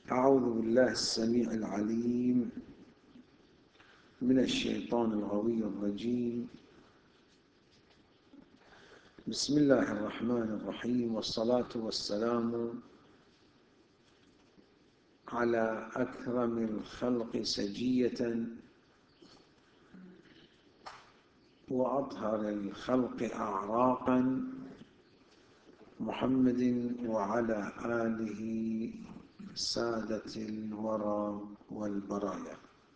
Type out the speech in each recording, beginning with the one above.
أعوذ بالله السميع العليم من الشيطان الغوي الرجيم. بسم الله الرحمن الرحيم، والصلاة والسلام على أكرم الخلق سجية وأطهر الخلق أعراقا، محمد وعلى آله سادة الورى والبرايا.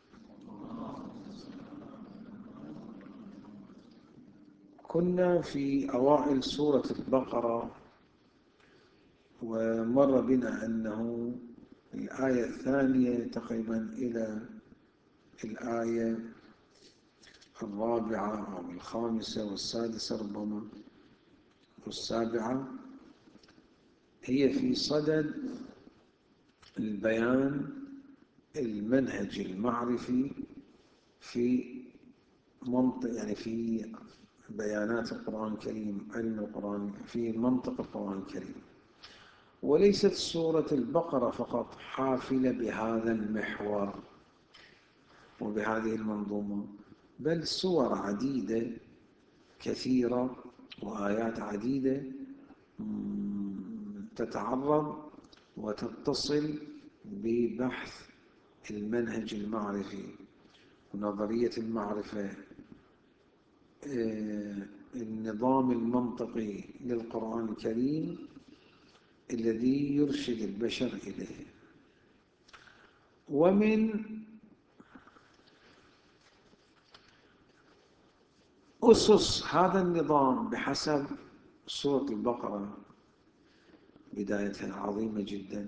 كنا في أوائل سورة البقرة، ومر بنا أنه الآية الثانية تقريبا إلى الآية الرابعة أو الخامسة والسادسة ربما والسابعة هي في صدد البيان المنهج المعرفي في في بيانات القرآن الكريم، علم القرآن في منطق القرآن الكريم. وليست سورة البقرة فقط حافلة بهذا المحور وبهذه المنظومة، بل سور عديدة كثيرة وآيات عديدة تتعرض وتتصل ببحث المنهج المعرفي ونظرية المعرفة، النظام المنطقي للقرآن الكريم الذي يرشد البشر إليه. ومن أسس هذا النظام بحسب سورة البقرة بدايتها عظيمة جدا،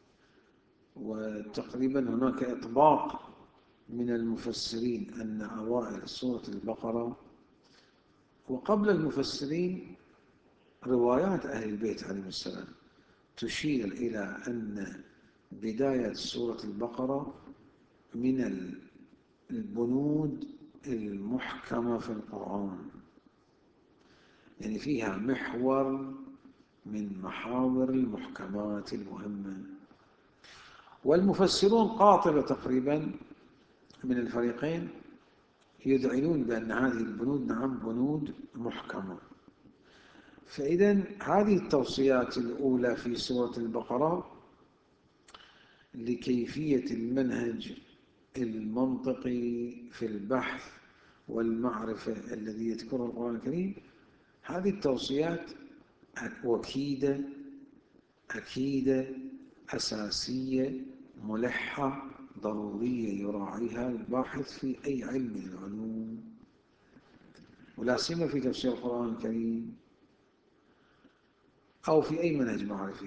وتقريبا هناك إطباق من المفسرين أن أوائل سورة البقرة وقبل المفسرين روايات أهل البيت عليهم السلام تشير إلى أن بداية سورة البقرة من البنود المحكمة في القرآن، يعني فيها محور من محاور المحكمات المهمة. والمفسرون قاطبة تقريبا من الفريقين يدعون بأن هذه البنود نعم بنود محكمة. فإذا هذه التوصيات الأولى في سورة البقرة لكيفية المنهج المنطقي في البحث والمعرفة الذي يذكره القرآن الكريم، هذه التوصيات أكيدة أساسية ملحة ضرورية يراعيها الباحث في أي علم من العلوم، ولا سيما في تفسير القرآن الكريم أو في أي منهج معرفي.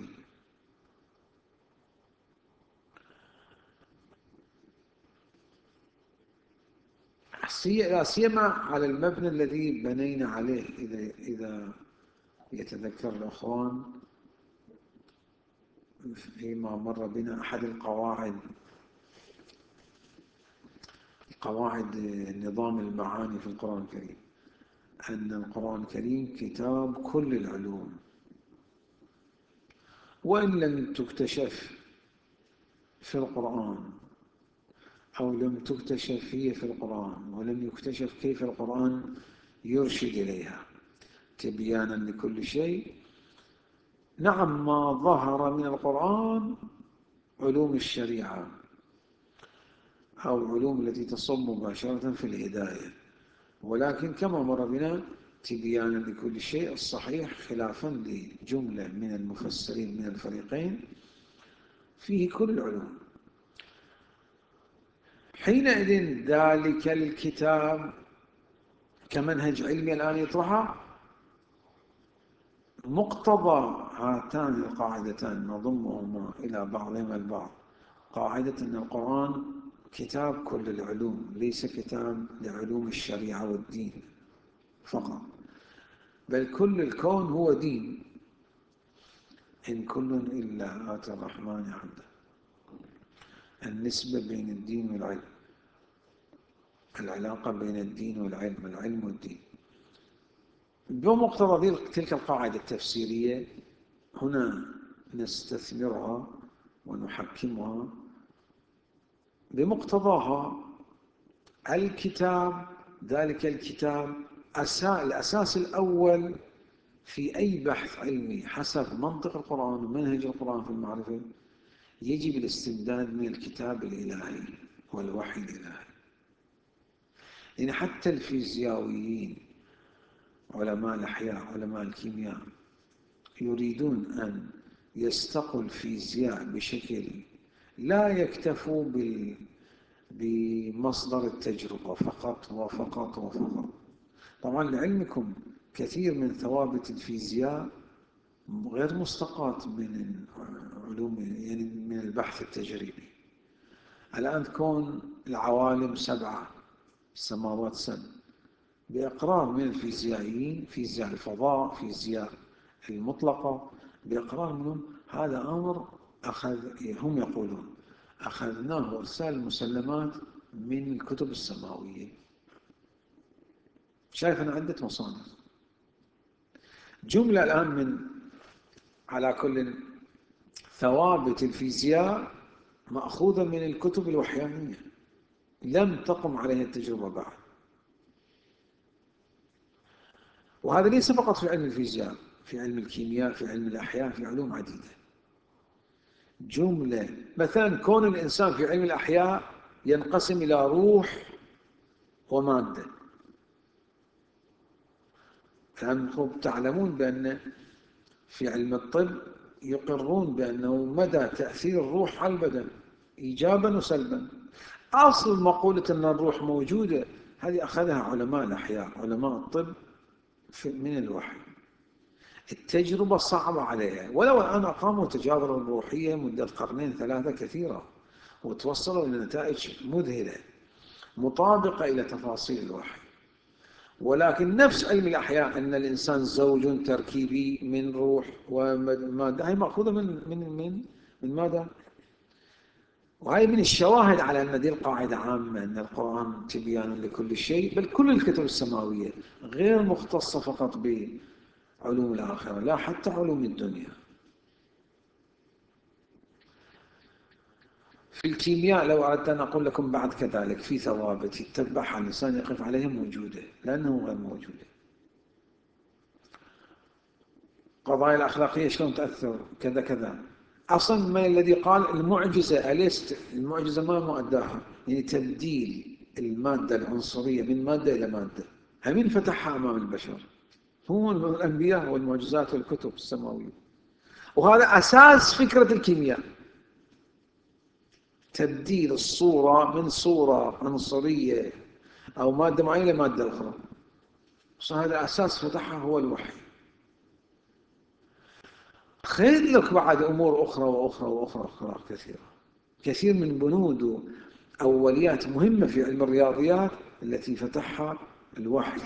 لا سيما على المبنى الذي بنينا عليه، إذا يتذكر الأخوان فيما مر بنا أحد قواعد نظام المعاني في القرآن الكريم، أن القرآن الكريم كتاب كل العلوم، وإن لم تكتشف في القرآن أو لم تكتشف هي في القرآن ولم يكتشف كيف القرآن يرشد إليها تبيانا لكل شيء. نعم، ما ظهر من القرآن علوم الشريعة أو علوم التي تصب مباشرة في الهداية، ولكن كما مر بنا تبيانا لكل شيء الصحيح، خلافا لجملة من المفسرين من الفريقين، فيه كل العلوم. حينئذ ذلك الكتاب كمنهج علمي الآن يطرحه، مقتضى هاتان القاعدتان نضمهما إلى بعضهما البعض، قاعدة أن القرآن كتاب كل العلوم، ليس كتاب لعلوم الشريعة والدين فقط، بل كل الكون هو دين، إن كل إلا آتى الرحمن عبدا. النسبة بين الدين والعلم، العلاقة بين الدين والعلم، العلم والدين، بمقتضى تلك القاعدة التفسيرية هنا نستثمرها ونحكمها بمقتضاها. الكتاب، ذلك الكتاب الأساس الأول في أي بحث علمي حسب منطق القرآن ومنهج القرآن في المعرفة، يجب الاستمداد من الكتاب الإلهي والوحي الإلهي. يعني حتى الفيزيائيين، علماء الأحياء، علماء الكيمياء، يريدون أن يستقوا الفيزياء بشكل لا يكتفوا بمصدر التجربة فقط وفقط وفقط. طبعا لعلمكم كثير من ثوابت الفيزياء غير مستقاة من علوم، يعني من البحث التجريبي. الآن كون العوالم 7، السماوات 7، بإقرار من الفيزيائيين، فيزياء الفضاء، فيزياء المطلقة، بإقرار منهم هذا أمر هم يقولون أخذناه إرسال المسلمات من الكتب السماوية. شايف أنا عدة مصادر، جملة الآن من على كل ثوابت الفيزياء مأخوذة من الكتب الوحيانية لم تقم عليها التجربة بعد. وهذا ليس فقط في علم الفيزياء، في علم الكيمياء، في علم الأحياء، في علوم عديدة. جملة مثلا كون الإنسان في علم الأحياء ينقسم إلى روح ومادة. فأنتم تعلمون بأن في علم الطب يقرون بأنه مدى تأثير الروح على البدن إيجابا وسلبا. أصل مقولة أن الروح موجودة هذه أخذها علماء الأحياء، علماء الطب من الوحي. التجربة صعبة عليها، ولو الآن أقاموا تجارب روحية مدة قرنين 3 كثيرة وتوصلوا إلى نتائج مذهلة مطابقة إلى تفاصيل الوحي. ولكن نفس علم الأحياء أن الإنسان زوج تركيبي من روح ومادة، هي مأخوذة من ماذا؟ وهي من الشواهد على أن هذه القاعدة عامة، أن القرآن تبيان لكل شيء، بل كل الكتب السماوية غير مختصة فقط بعلوم الآخرة، لا حتى علوم الدنيا. في الكيمياء لو أردت أن أقول لكم بعد كذلك في ثوابت يتبعها الإنسان يقف عليها موجودة، لأنه غير موجودة. قضايا الأخلاقية شلون تأثر كذا كذا. أصلا ما الذي قال المعجزة أليست المعجزة ما مؤداها، يعني تبديل المادة العنصرية من مادة إلى مادة، همين فتحها أمام البشر؟ هم الأنبياء والمعجزات والكتب السماوية. وهذا أساس فكرة الكيمياء، تبديل الصورة من صورة عنصرية أو مادة معينة إلى مادة أخرى. هذا أساس فتحها هو الوحي. خير لك بعد أمور أخرى وأخرى وأخرى أخرى كثيرة، كثير من بنود وأوليات مهمة في علم الرياضيات التي فتحها الوحي.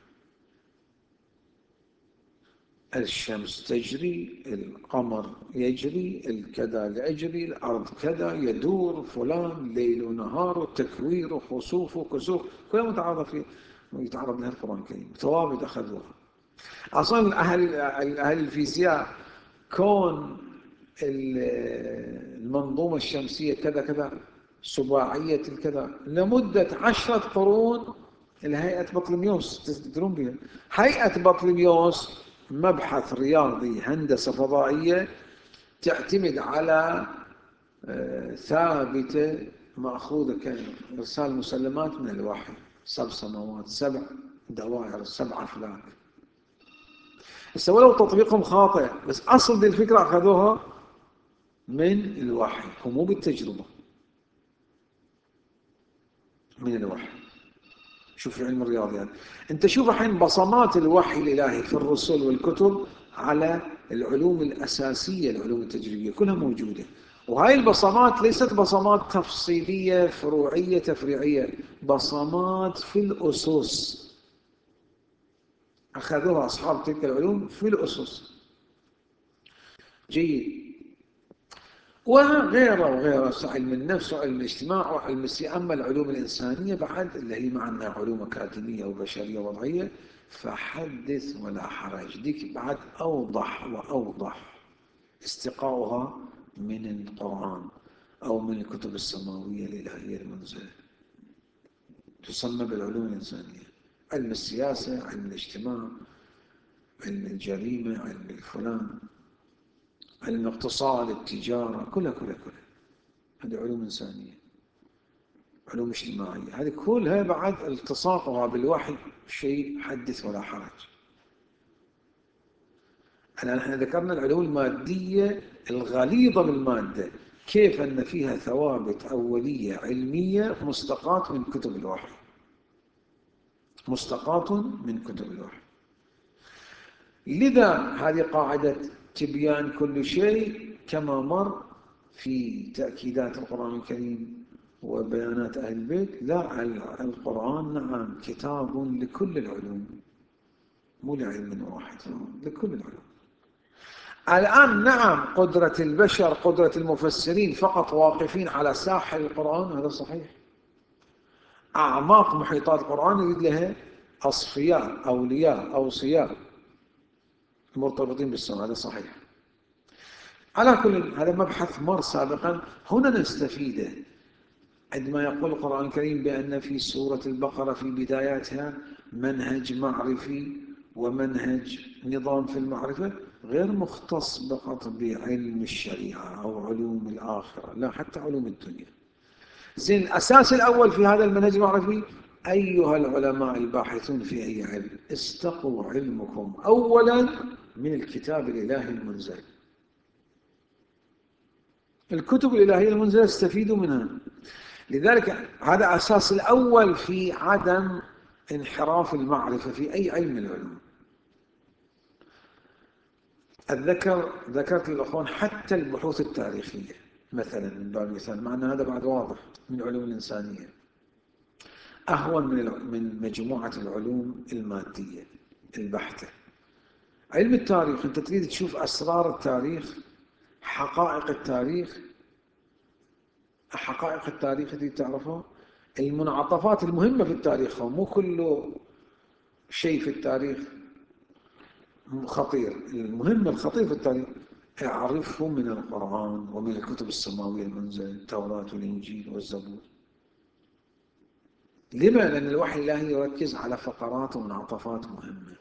الشمس تجري، القمر يجري، الكذا يجري، الأرض كذا يدور، فلان ليل ونهار، تكوير وخسوف وكسوف، كلها متعرض فيه يتعرض لها القرآن الكريم، ثوابت أخذوها. أصلا أهل الفيزياء كون المنظومة الشمسية كذا كذا سباعية الكذا لمدة 10 قرون. الهيئة بطليموس تدرون بها، هيئة بطليموس مبحث رياضي هندسة فضائية تعتمد على ثابتة مأخوذة كإرسال مسلمات من الوحي. 7 سماوات، 7 دوائر، 7 أفلاك. ولو تطبيقهم خاطئ بس أصل دي الفكرة أخذوها من الوحي ومو بالتجربة، من الوحي. شوف في علم الرياضيات انت شوف الحين بصمات الوحي الإلهي في الرسل والكتب على العلوم الأساسية، العلوم التجريبية كلها موجودة. وهاي البصمات ليست بصمات تفصيلية فروعية تفريعية، بصمات في الأسس أخذوها أصحاب تلك العلوم في الأسس. جيد. وغيره وغيره، علم النفس وعلم الاجتماع وعلم السياسة. أما العلوم الإنسانية بعد اللي هي معنا علوم أكاديمية وبشرية وضعية فحدث ولا حرج، ديك بعد أوضح وأوضح استقاؤها من القرآن أو من الكتب السماوية الإلهية المنزلة، تسمى بالعلوم الإنسانية: علم السياسة، علم الاجتماع، علم الجريمة، علم الفلان، علم الاقتصاد، التجارة، كلها هذه علوم إنسانية، علوم اجتماعية. هذه كلها بعد التصاقها بالوحي شيء حدث ولا حرج. الآن احنا ذكرنا العلوم المادية الغليظة بالمادة، كيف أن فيها ثوابت أولية علمية مستقاة من كتب الوحي، مستقاة من كتب الوحي. لذا هذه قاعدة تبيان كل شيء كما مر في تأكيدات القرآن الكريم وبيانات أهل البيت. لا، القرآن نعم كتاب لكل العلوم، مو لعلم واحد، لكل العلوم. الآن نعم قدرة البشر، قدرة المفسرين فقط واقفين على ساحل القرآن، هذا صحيح. أعماق محيطات القرآن يريد لها أصفياء، أولياء، أوصياء مرتبطين بالسماء، هذا صحيح. على كل هذا مبحث مر سابقا. هنا نستفيده عندما يقول القرآن الكريم بأن في سورة البقرة في بداياتها منهج معرفي ومنهج نظام في المعرفة غير مختص فقط بعلم الشريعة أو علوم الآخرة، لا، حتى علوم الدنيا. زين، الأساس الأول في هذا المنهج المعرفي: أيها العلماء الباحثون في أي علم، استقوا علمكم أولا من الكتاب الإلهي المنزل. الكتب الإلهية المنزلة استفيدوا منها. لذلك هذا أساس الأول في عدم انحراف المعرفة في أي علم من العلوم. ذكرت للأخوان حتى البحوث التاريخية مثلا، من باب المثال، مع أن هذا بعد واضح من علوم الإنسانية، أهون من مجموعة العلوم المادية البحتة. علم التاريخ، أنت تريد تشوف أسرار التاريخ، حقائق التاريخ، حقائق التاريخ اللي تعرفها، المنعطفات المهمة في التاريخ، مو كل شيء في التاريخ خطير. المهم الخطير في التاريخ اعرفه من القرآن ومن الكتب السماوية المنزلة، التوراة والإنجيل والزبور. لما؟ لأن الوحي الإلهي يركز على فقرات ومنعطفات مهمة.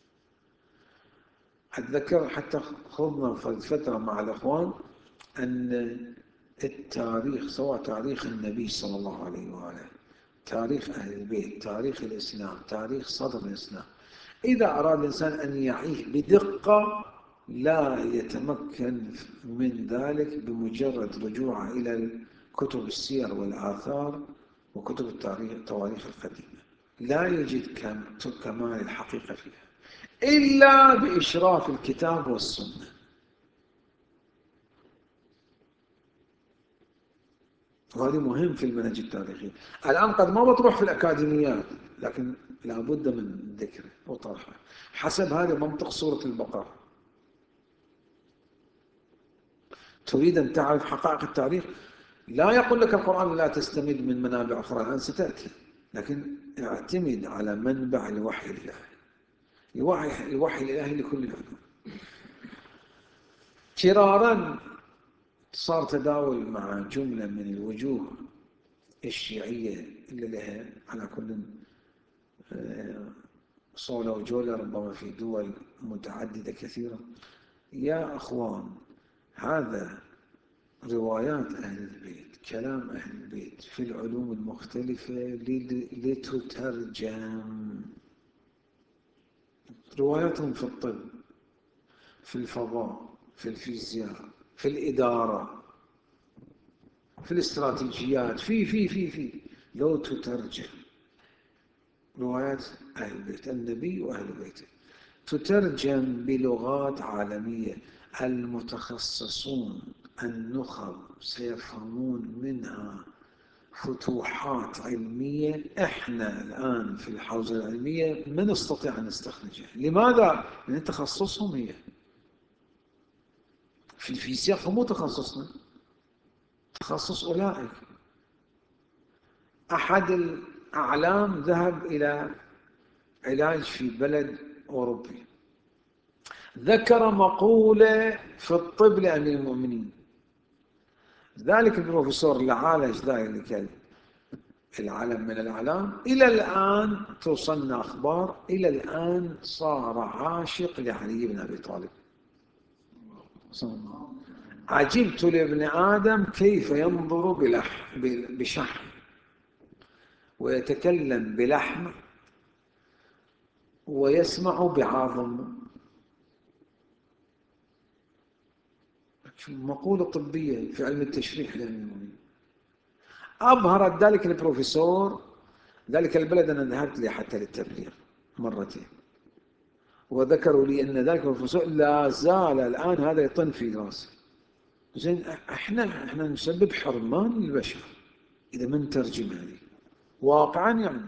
أتذكر حتى خضنا فترة مع الأخوان أن التاريخ، سواء تاريخ النبي صلى الله عليه وآله، تاريخ أهل البيت، تاريخ الإسلام، تاريخ صدر الإسلام، إذا أراد الإنسان أن يعيه بدقة لا يتمكن من ذلك بمجرد رجوعه إلى كتب السير والآثار وكتب التواريخ القديمة. لا يجد كمال الحقيقة فيها إلا بإشراف الكتاب والسنة. وهذا مهم في المنهج التاريخي. الآن قد ما بتروح في الأكاديميات، لكن لابد من ذكره وطرحه حسب هذا منطق سورة البقرة. تريد أن تعرف حقائق التاريخ، لا يقول لك القرآن لا تستمد من منابع أخرى، الآن ستأتي، لكن اعتمد على منبع الوحي الإلهي. الوحي الإلهي لكل العلوم. كرارا صار تداول مع جملة من الوجوه الشيعية اللي لها على كل صولة وجولة ربما في دول متعددة كثيرة. يا أخوان، هذا روايات أهل البيت، كلام أهل البيت في العلوم المختلفة لتترجم. رواياتهم في الطب، في الفضاء، في الفيزياء، في الإدارة، في الاستراتيجيات، في لو تترجم روايات أهل البيت، النبي وأهل بيته، تترجم بلغات عالمية، المتخصصون النخب سيفهمون منها فتوحات علمية احنا الآن في الحوزة العلمية ما نستطيع أن نستخرجها. لماذا؟ لأن تخصصهم هي في الفيزياء، مو تخصصنا، تخصص أولئك. أحد الأعلام ذهب إلى علاج في بلد أوروبي، ذكر مقولة في الطب لأمير المؤمنين، ذلك البروفيسور اللي عالج ذلك العلم من الأعلام إلى الآن توصلنا أخبار، إلى الآن صار عاشق لعلي بن أبي طالب. عجبت لابن آدم كيف ينظر بشحم ويتكلم بلحم ويسمع بعظم. مقولة طبية في علم التشريح لأنه أبهرت ذلك البروفيسور. ذلك البلد أنا ذهبت لي حتى للتبليغ مرتين، وذكروا لي أن ذلك البروفيسور لا زال الآن هذا يطن في راسي. زين، احنا نسبب حرمان للبشر إذا ما نترجم هذه واقعا. يعني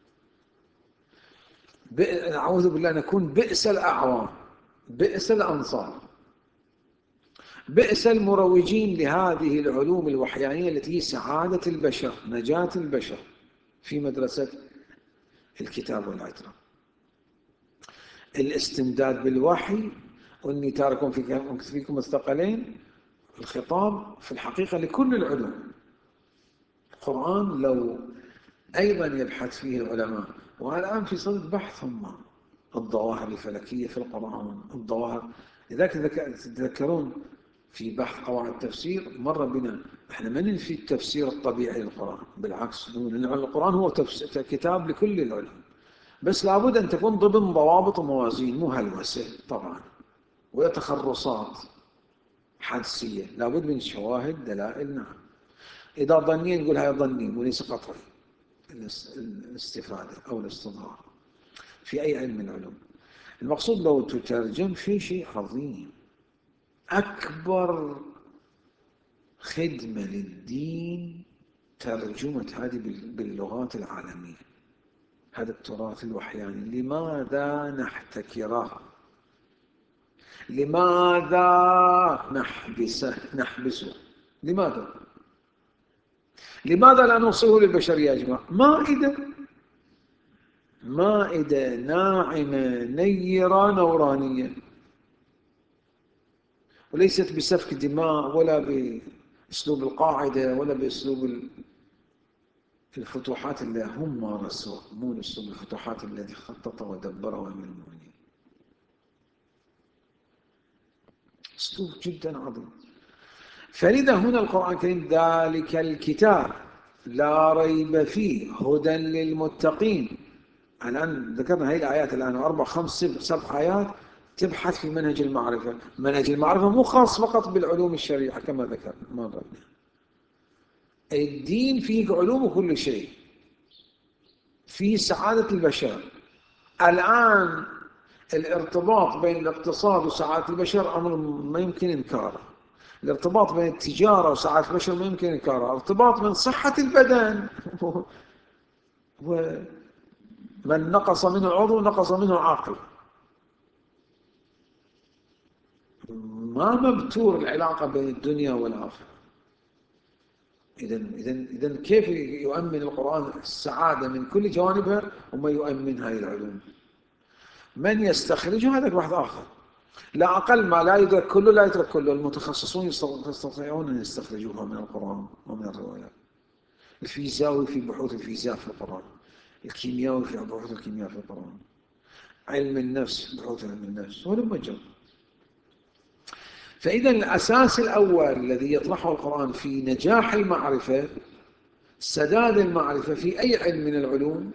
أعوذ بالله نكون بئس الأعوان، بئس الأنصار، بئس المروجين لهذه العلوم الوحيانية التي هي سعادة البشر، نجاة البشر في مدرسة الكتاب والعترة. الاستمداد بالوحي، وإني تارك فيكم الثقلين، الخطاب في الحقيقة لكل العلوم. القرآن لو أيضا يبحث فيه العلماء، والآن في صدد بحثهم الظواهر الفلكية في القرآن، الظواهر. لذلك تذكرون في بحث قواعد التفسير مر بنا، احنا ما ننفي التفسير الطبيعي للقرآن، بالعكس القرآن هو كتاب لكل العلوم، بس لابد أن تكون ضمن ضوابط وموازين، مو هلوسة طبعا وتخرصات حدسية، لابد من شواهد دلائل. نعم، إذا ظنين نقول هاي ظني وليس قطعي الاستفادة أو الاستظهار في أي علم من العلوم. المقصود لو تترجم في شيء عظيم، أكبر خدمة للدين ترجمة هذه باللغات العالمية، هذا التراث الوحياني. لماذا نحتكره؟ لماذا نحبسه؟ لماذا لا نوصله للبشرية يا جماعة؟ مائدة ناعمة نيرة نورانية، وليست بسفك دماء ولا بأسلوب القاعدة ولا بأسلوب الفتوحات اللي هم مارسوها، مو أسلوب الفتوحات التي خطط ودبرها أمير المؤمنين. أسلوب جدا عظيم. فلذا هنا القرآن الكريم ذلك الكتاب لا ريب فيه هدى للمتقين. الآن ذكرنا هذه الآيات الآن 4 5 7 آيات تبحث في منهج المعرفة. منهج المعرفة مو خاص فقط بالعلوم الشريعة كما ذكرنا مرة. الدين فيه علوم كل شيء، فيه سعادة البشر. الآن الارتباط بين الاقتصاد وسعادة البشر أمر ما يمكن إنكاره، الارتباط بين التجارة وسعادة البشر ما يمكن إنكاره، الارتباط بين صحة البدن ومن نقص منه العضو نقص منه العقل. ما مبتور العلاقة بين الدنيا والآخرة. إذن كيف يؤمن القرآن السعادة من كل جوانبها وما يؤمن هذه العلوم؟ من يستخرجها هذا بحث آخر. لا أقل ما لا يدرك كله لا يدرك كله، المتخصصون يستطيعون أن يستخرجوها من القرآن ومن الروايات. الفيزياوي في بحوث الفيزياء في القرآن، الكيمياوي في بحوث الكيمياء في القرآن، علم النفس بحوث علم النفس، ولما جرى. فإذا الأساس الأول الذي يطرحه القرآن في نجاح المعرفة، سداد المعرفة في أي علم من العلوم،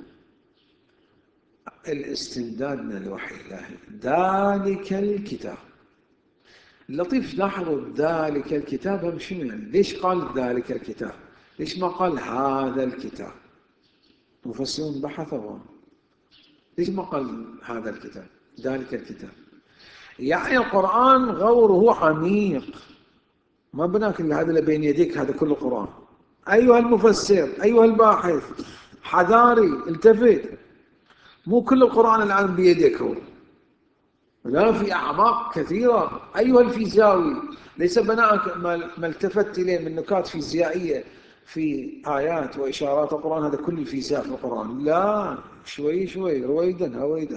الاستمداد من الوحي الإلهي. ذلك الكتاب. اللطيف لاحظوا ذلك الكتاب هم شنو يعني؟ ليش قال ذلك الكتاب؟ ليش ما قال هذا الكتاب؟ مفسرون بحثوا ليش ما قال هذا الكتاب؟ ذلك الكتاب يعني القرآن غوره عميق، ما بناك إلا هذا اللي بين يديك، هذا كله قرآن. أيها المفسر، أيها الباحث، حذاري، التفت، مو كل القرآن الآن بيدك هو، لا، في أعماق كثيرة. أيها الفيزياوي، ليس بناءك ما التفت إليه من نكات فيزيائية في آيات وإشارات القرآن هذا كل الفيزياء في القرآن، لا، شوي شوي، رويدا هويدا.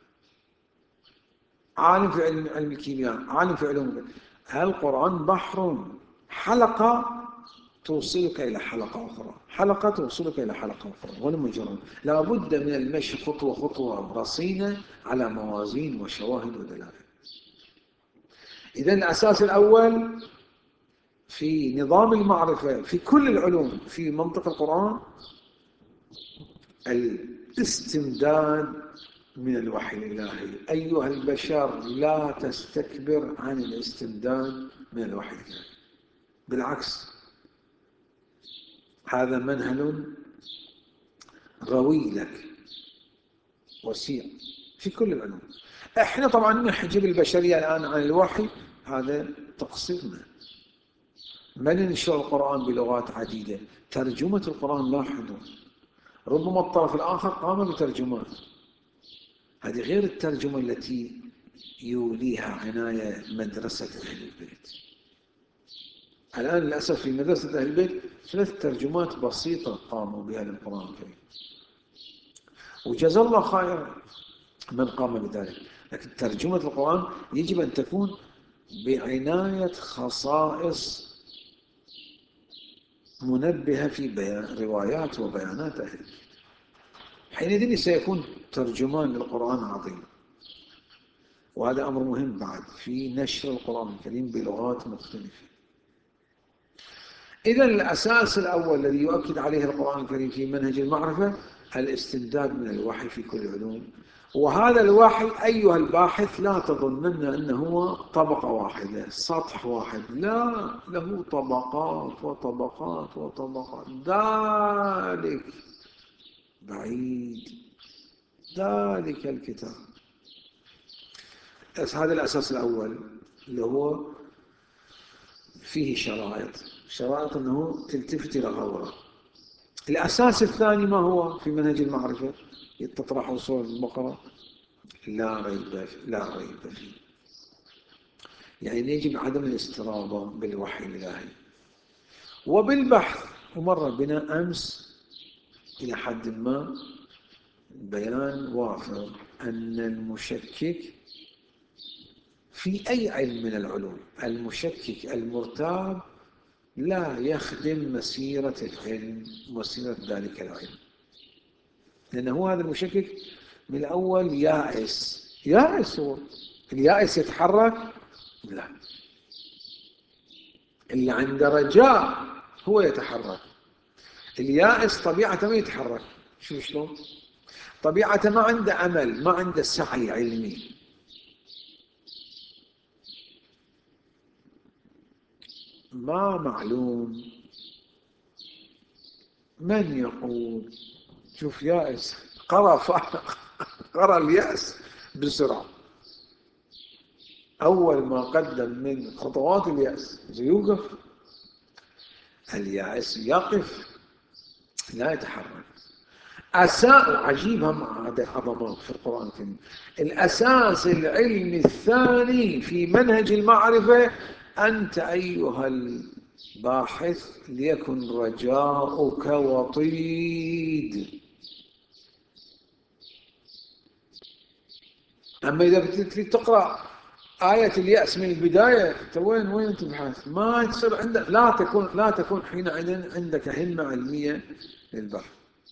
عالم في علم الكيمياء، عالم في علوم القرآن بحر، حلقة توصلك إلى حلقة أخرى، حلقة توصلك إلى حلقة أخرى، ولا مجرد. لا بد من المشي خطوة خطوة رصينة على موازين وشواهد ودلائل. إذن الأساس الأول في نظام المعرفة في كل العلوم في منطق القرآن الاستمداد من الوحي الإلهي. أيها البشر لا تستكبر عن الاستمداد من الوحي الإلهي، بالعكس هذا منهل روي لك وسيع في كل العلوم. احنا طبعا نحجب البشرية الآن عن الوحي، هذا تقصيرنا. ما ننشر القرآن بلغات عديدة، ترجمة القرآن لاحظوا ربما الطرف الآخر قام بترجمات، هذه غير الترجمة التي يوليها عناية مدرسة أهل البيت. الآن للأسف في مدرسة أهل البيت 3 ترجمات بسيطة قاموا بها للقرآن الكريم، وجزا الله خيرا من قام بذلك. لكن ترجمة القرآن يجب أن تكون بعناية خصائص منبهة في روايات وبيانات أهل البيت، حينئذ سيكون ترجمان للقرآن عظيم. وهذا أمر مهم بعد في نشر القرآن الكريم بلغات مختلفة. إذن الأساس الأول الذي يؤكد عليه القرآن الكريم في منهج المعرفة الاستمداد من الوحي في كل العلوم. وهذا الوحي أيها الباحث لا تظنن أنه هو طبقة واحدة، سطح واحد، لا، له طبقات وطبقات وطبقات. ذلك بعيد، ذلك الكتاب. هذا الأساس الأول اللي هو فيه شرائط أنه تلتفت إلى غوره. الأساس الثاني ما هو في منهج المعرفة تطرحه سورة البقرة؟ لا ريب فيه، يعني يجب عدم الاسترابة بالوحي الإلهي وبالبحث. ومر بنا أمس إلى حد ما بيان وافر أن المشكك في أي علم من العلوم، المشكك المرتاب لا يخدم مسيرة العلم، مسيرة ذلك العلم، لأنه هذا المشكك من الأول يائس هو. اليائس يتحرك؟ لا، اللي عنده رجاء هو يتحرك. اليائس طبيعته ما يتحرك. شوف شلون؟ طبيعته ما عنده أمل، ما عنده سعي علمي. ما معلوم من يقول. شوف يائس، قرأ اليأس بسرعة. أول ما قدم من خطوات اليأس يوقف. اليائس يقف لا يتحرك. عجيب، هم عظمات في القرآن الكريم. الأساس العلمي الثاني في منهج المعرفة أنت أيها الباحث ليكن رجاؤك وطيد. أما إذا تريد تقرأ آية اليأس من البداية وين تبحث؟ ما تصير عندك، لا تكون حينئذ عندك همة علمية للبحث،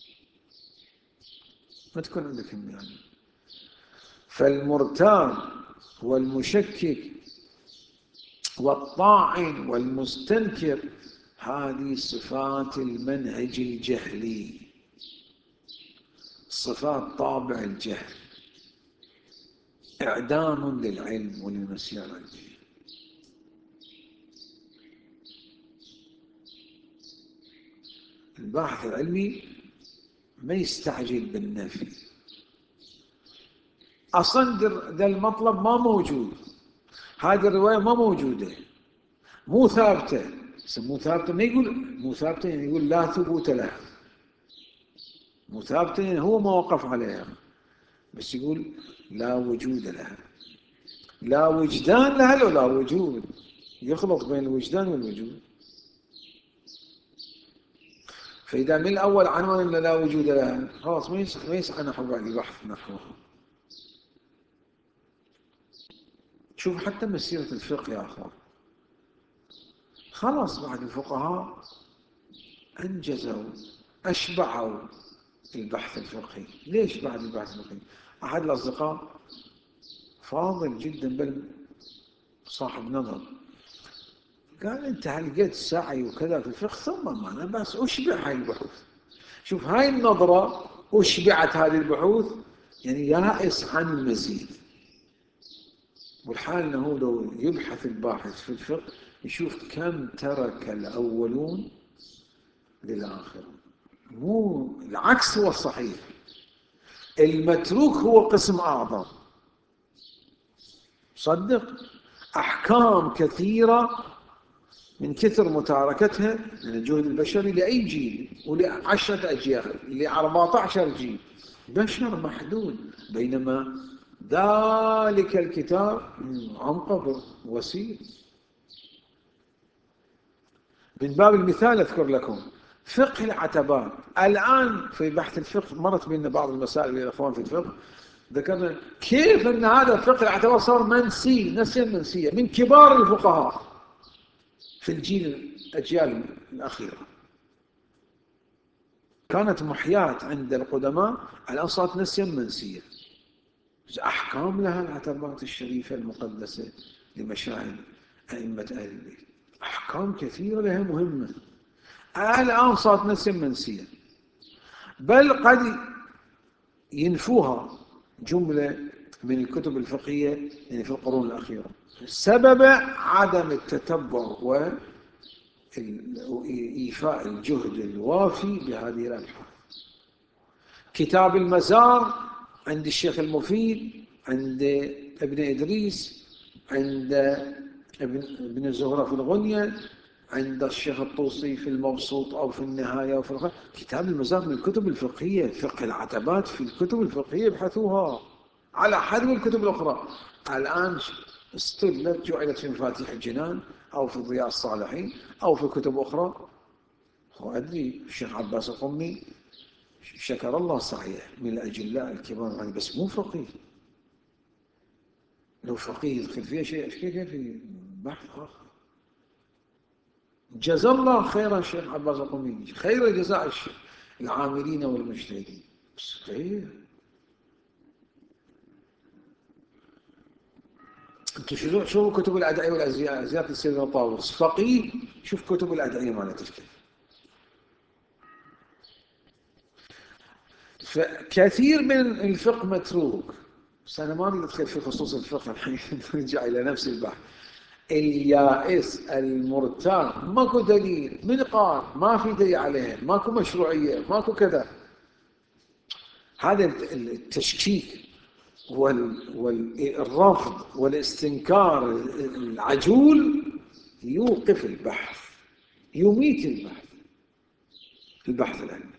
ما تكون عندك همة علمية. فالمرتاب والمشكك والطاعن والمستنكر هذه صفات المنهج الجهلي، صفات طابع الجهل، إعدام للعلم وللمسيرة العلمية. الباحث العلمي ما يستعجل بالنفي. أصلا ذا المطلب ما موجود، هذه الرواية ما موجودة، مو ثابتة. مو ثابتة ما يقول مو ثابتة، يعني يقول لا ثبوت لها. مو ثابتة يعني هو ما وقف عليها، بس يقول لا وجود لها، لا وجدان لها ولا وجود، يخلط بين الوجدان والوجود. فإذا من الأول عنوان لا وجود لها خلاص ما يسعى نحو بعد البحث نحوها. شوف حتى مسيرة الفقه يا أخوان، خلاص بعد الفقهاء أنجزوا، أشبعوا البحث الفقهي. ليش بعد البحث الفقهي؟ أحد الأصدقاء فاضل جدا بل صاحب نظر قال أنت هلقيت سعي وكذا في الفقه، ثم ما أنا بس أشبع هاي البحوث. شوف هاي النظرة، أشبعت هذه البحوث، يعني يائس عن المزيد. والحال أنه لو يبحث الباحث في الفقه يشوف كم ترك الأولون للآخرون. مو العكس، هو الصحيح، المتروك هو قسم أعظم. صدق أحكام كثيرة من كثر متاركتها من الجهد البشري لأي جيل ول10 أجيال ل14 جيل، بشر محدود، بينما ذلك الكتاب عمقه وسيع. من باب المثال أذكر لكم فقه العتبات. الآن في بحث الفقه مرت بنا بعض المسائل للأخوان في الفقه، ذكرنا كيف أن هذا فقه العتبات صار منسي نسيا منسيا من كبار الفقهاء في الأجيال الأخيرة. كانت محيات عند القدماء، الآن صارت نسيا منسية. أحكام لها العتبات الشريفة المقدسة لمشاهد أئمة أهل البيت، أحكام كثيرة لها مهمة، الآن صارت نسيا منسية، بل قد ينفوها جملة من الكتب الفقهية يعني في القرون الأخيرة سبب عدم التتبع وإيفاء الجهد الوافي بهذه الأبحاث. كتاب المزار عند الشيخ المفيد، عند ابن إدريس، عند ابن الزهرة في الغنية، عند الشيخ الطوسي في المبسوط أو في النهاية أو في كتاب المزار من الكتب الفقهية. فقه العتبات في الكتب الفقهية ابحثوها على حد من الكتب الأخرى. الآن استدلت جعلت في مفاتيح الجنان أو في ضياء الصالحين أو في كتب أخرى. وأدري الشيخ عباس القمي شكر الله سعيه من الأجلاء الكبار، بس مو فقيه. لو فقيه يدخل فيها شيء في بحث آخر. جزا الله خيرا الشيخ عباس القمي، خير جزاء العاملين والمجتهدين. صحيح. انتم شوفوا كتب الأدعية والأزيات لسيدنا طاووس، فقيه، شوف كتب الأدعية مالته كيف. فكثير من الفقه متروك. بس أنا ما أريد أدخل في خصوص الفقه الحين، نرجع إلى نفس البحث. اليائس المرتاب ماكو دليل، من قال ما في دليل عليه، ماكو مشروعية، ماكو كذا. هذا التشكيك والرفض والاستنكار العجول يوقف البحث، يميت البحث العلمي.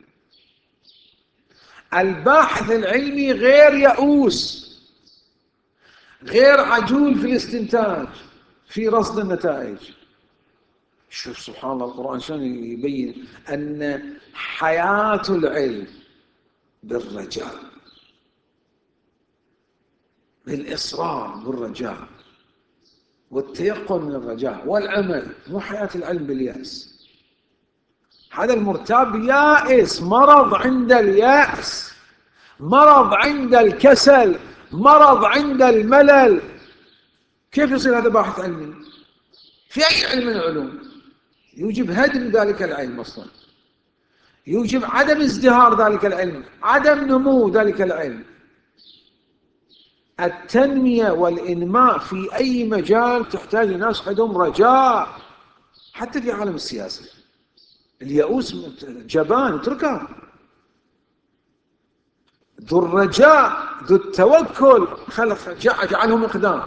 الباحث العلمي غير يئوس، غير عجول في الاستنتاج، في رصد النتائج. شوف سبحان الله القرآن شلون يبين أن حياة العلم بالرجاء، بالإصرار بالرجاء والتيقن من الرجاء والعمل، مو حياة العلم باليأس. هذا المرتاب يائس، مرض عند اليأس، مرض عند الكسل، مرض عند الملل. كيف يصير هذا باحث علمي في أي علم من العلوم؟ يوجب هدم ذلك العلم أصلا، يوجب عدم ازدهار ذلك العلم، عدم نمو ذلك العلم. التنمية والإنماء في أي مجال تحتاج ناس عندهم رجاء، حتى في عالم السياسة. اليئوس جبان، اتركه. ذو الرجاء ذو التوكل جعله مقدام.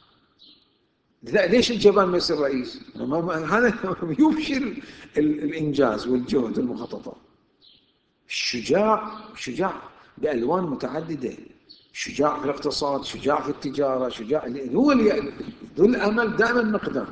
ليش الجبان ما يصير رئيس؟ هذا يفشل الإنجاز والجهد والمخططات. شجاع بألوان متعددة، شجاع في الاقتصاد، شجاع في التجارة، شجاع هو ذو الأمل دائما مقدام.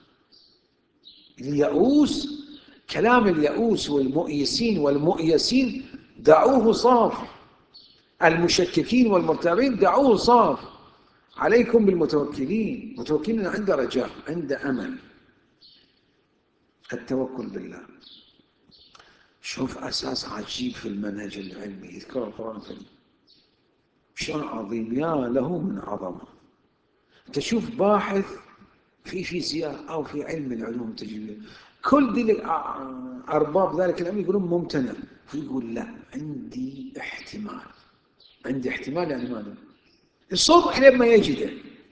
اليئوس، كلام اليئوس والمؤيسين والمؤيسين دعوه صاف، المشككين والمرتابين دعوه صاف. عليكم بالمتوكلين، متوكلين عنده رجاء، عنده أمل، التوكل بالله. شوف أساس عجيب في المنهج العلمي يذكر القرآن الكريم، شلون عظيم، يا له من عظمة. تشوف باحث في فيزياء أو في علم العلوم التجريبية، كل دي أرباب ذلك العلم يقولون ممتنع، فيقول لا عندي احتمال، عندي احتمال يعني ماذا؟ الصبح لما يجده.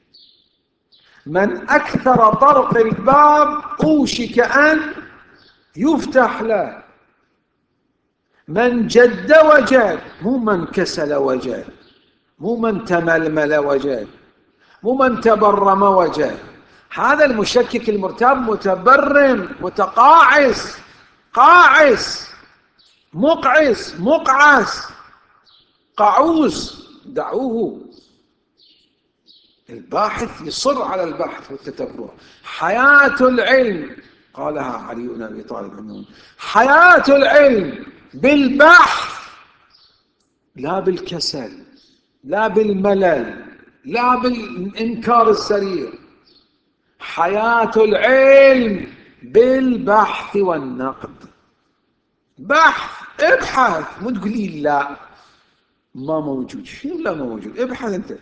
من أكثر طرق الباب أوشك أن يفتح له. من جد وجد، مو من كسل وجد، مو من تململ وجد، مو من تبرم وجد. هذا المشكك المرتاب متبرم متقاعس قاعس مقعس مقعس قعوس، دعوه. الباحث يصر على البحث والتتبع. حياة العلم، قالها علي بن أبي طالب عنه، حياة العلم بالبحث لا بالكسل، لا بالملل، لا بالإنكار السريع. حياة العلم بالبحث والنقد. بحث، ابحث، مو تقولي لا ما موجود. شنو لا موجود؟ ابحث انت.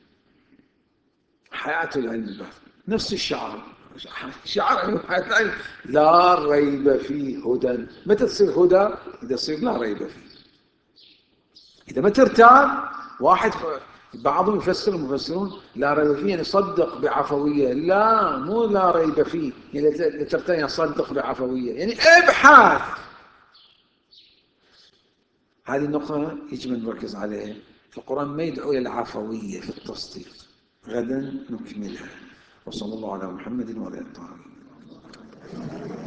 حياة العلم البحث. نفس الشعار، شعار حياة العلم لا ريب فيه هدى. متى تصير هدى؟ إذا تصير لا ريب فيه. إذا ما ترتاب واحد، بعضهم يفسر المفسرون لا ريب فيه يعني صدق بعفوية. لا، مو لا ريب فيه يعني ترتاب صدق بعفوية، يعني ابحث. هذه النقطة يجب أن نركز عليها. القرآن ما يدعو إلى العفوية في التصديق. غدا نكملها. وصلى الله على محمد وعلى آله.